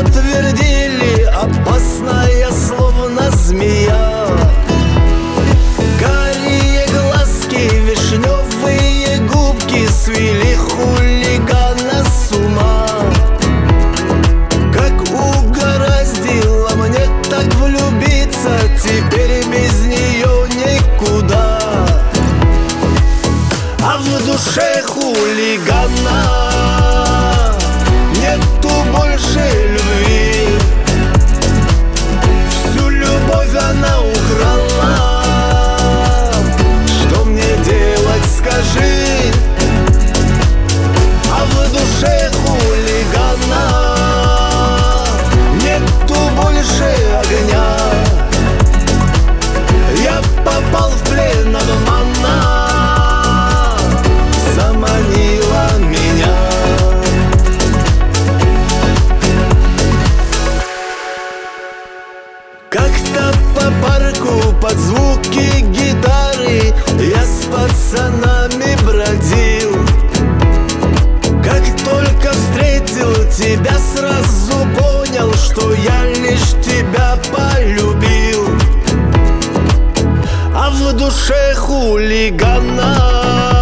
твердили, опасная, словно змея. Карие глазки, вишневые губки свели хулигана с ума. Как угораздило мне так влюбиться, теперь без нее никуда. А в душе хулигана нету больше любви. Всю любовь она украла. Что мне делать, скажи? А в душе хулигана нету больше огня. Я попал в плен обмана, заманила меня. Как-то по парку под звуки гитары я с пацанами бродил. Как только встретил тебя, сразу понял, что я лишь тебя полюбил. А в душе хулигана